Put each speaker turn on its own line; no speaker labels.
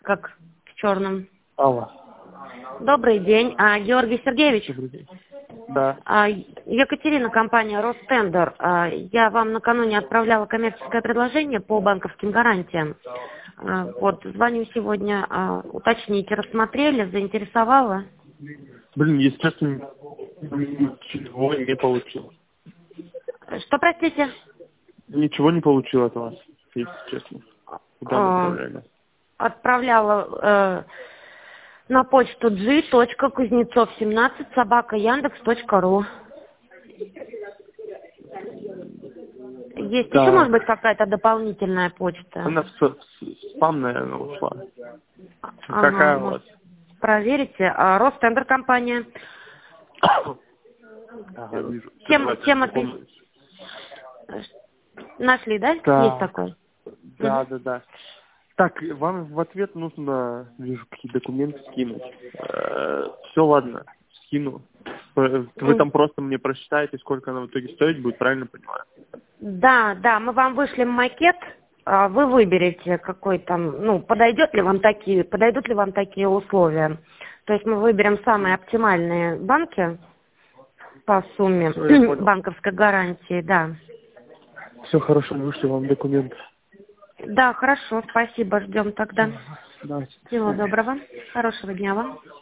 как в черном.
Алло.
Добрый день. Георгий Сергеевич?
Добрый день. Да.
Екатерина, компания Ростендер. Я вам накануне отправляла коммерческое предложение по банковским гарантиям. Вот, звоню сегодня уточнить, рассмотрели, заинтересовало?
Блин, если честно, ничего не получил.
Что, простите?
Ничего не получил от вас, если честно. Куда направляли?
Отправляла на почту g.kuznetsov17@yandex.ru. Есть
Да.
еще, может быть, какая-то дополнительная почта?
Она в спам, наверное, ушла.
Ага,
Какая у вас?
проверите. Ростендер компания.
Ага, вижу.
Тема нашли, да?
Да.
Есть такой?
Да, да, да. Так, вам в ответ нужно, вижу, какие документы скинуть. Все, ладно, скину. Вы там просто мне просчитаете, сколько она в итоге стоить будет, правильно понимаю?
Да, мы вам вышлем макет, вы выберете, какой там, подойдут ли вам такие условия. То есть мы выберем самые оптимальные банки по сумме банковской гарантии, да.
Все хорошо, вышлю вам документы.
Да, хорошо, спасибо, ждем тогда.
Да.
Всего доброго, хорошего дня вам.